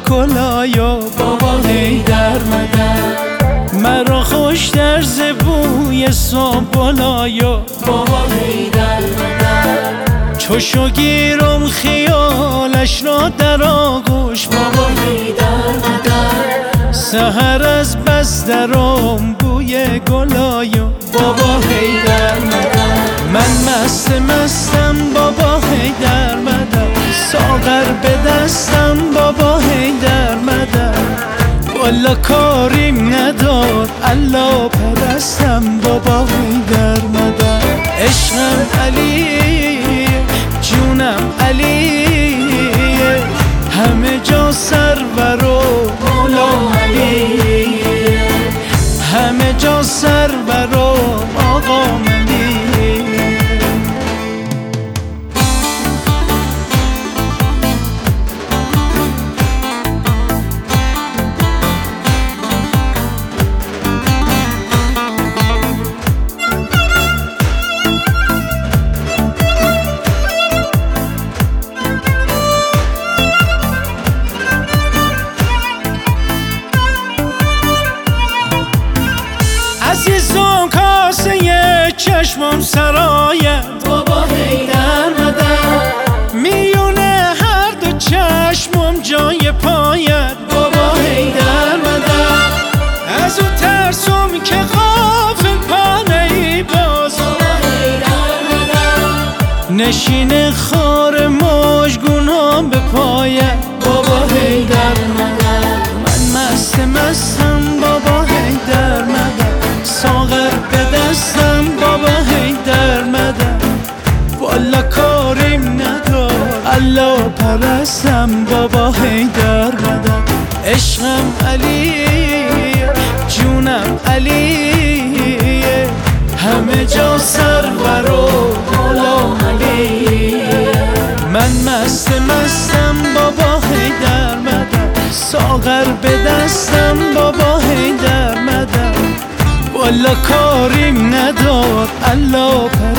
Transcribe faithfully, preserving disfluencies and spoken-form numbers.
کلایا بابا حیدر مدد. مرا خوش در زبوی سابلایا بابا حیدر مدد. چوشو گیرم خیالش را در آغوش بابا حیدر مدد. سحر از بس درام بوی گلایا بابا حیدر مدد. من مست مستم بابا حیدر مدد. ساغر به دستم بابا حیدر مدد. والا کاریم ندار الله پرستم بابا حیدر مدد. عشقم علی جونم علی همه جا سرور و مولا علی. همه جا سرور و آقا علی. عزیزم کاسه چشمم سرایت بابا حیدر مدد. میونه هر دو چشمم جای پایت بابا حیدر مدد. از او ترسم که غافل پا نی باز بابا حیدر مدد. نشین خار مژگونم به پایت بابا حیدر مدد. من مست مستم بابا حیدر مدد. ساغر به دستم بابا حیدر مدد. والا کاریم ندار الله پرستم بابا حیدر مدد. عشقم علی جونم علی همه جا سرور و مولا علی. من مست مستم بابا حیدر مدد. ساغر به دستم بابا حیدر مدد. والا کاریم ندار الله